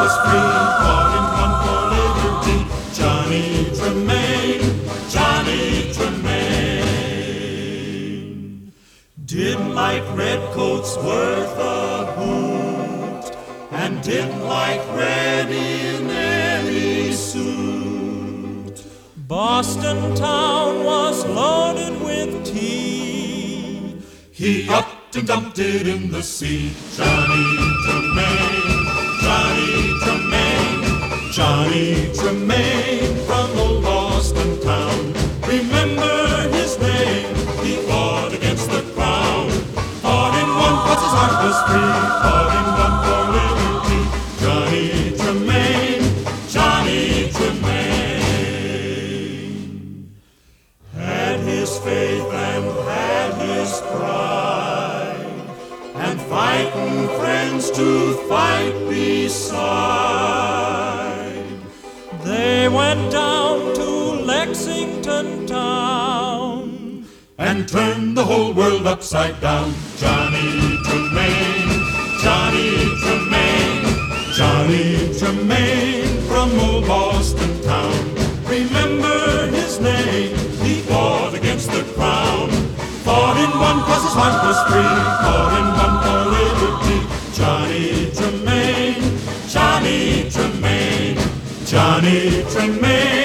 was free, fought and won for liberty. Johnny Tremaine, Johnny Tremaine. Didn't like redcoats worth a hoot, and didn't like red in any suit. Boston town was loaded with tea. He upped and dumped it in the sea. Johnny Tremaine, Johnny Tremaine, Johnny Tremaine from old Boston town. Remember his name, he fought against the crown. Fought and won 'cause his heart was free. Fought and won for liberty. Johnny Tremaine, Johnny Tremaine. Had his faith and had his pride, and fighting friends to fight beside. They went down to Lexington town and turned the whole world upside down. Johnny Tremaine, Johnny Tremaine, Johnny Tremaine from old Boston town. Remember his name, he fought against the crown. Fought and won 'cause his heart was free. Fought and won for liberty. Johnny Tremaine, Johnny Tremaine, Johnny Tremaine.